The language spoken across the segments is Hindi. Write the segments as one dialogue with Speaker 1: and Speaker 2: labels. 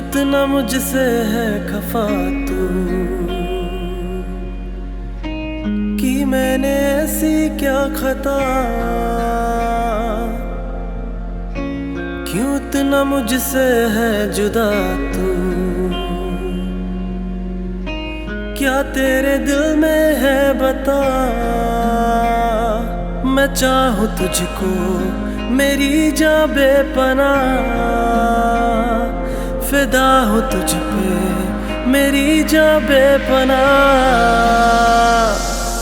Speaker 1: इतना मुझसे है खफा तू कि मैंने ऐसी क्या खता, क्यों इतना मुझसे है जुदा तू। क्या तेरे दिल में है बता, मैं चाहूँ तुझको मेरी जान बेपनाह, फिदा हूँ तुझ पे मेरी जान बेपनाह।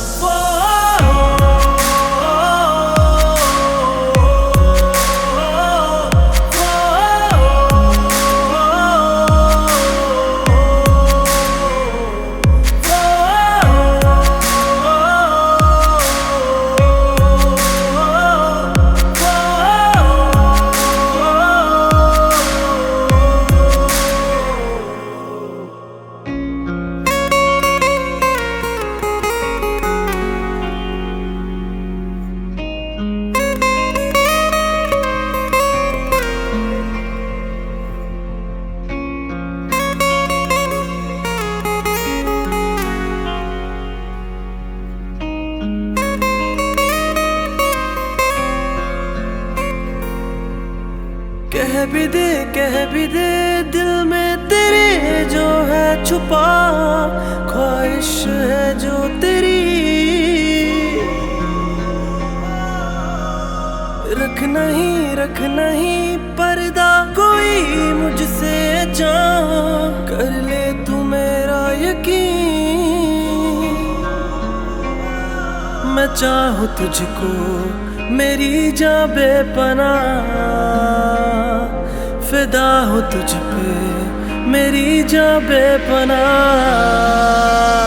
Speaker 1: कह भी दे दिल में तेरे जो है छुपा, ख्वाहिश है जो तेरी, रख नहीं पर्दा कोई मुझसे चाह, कर ले तू मेरा यकीन। मैं चाहूँ तुझको मेरी जान बेपनाह, फिदा हूँ तुझ पे मेरी जान बेपनाह।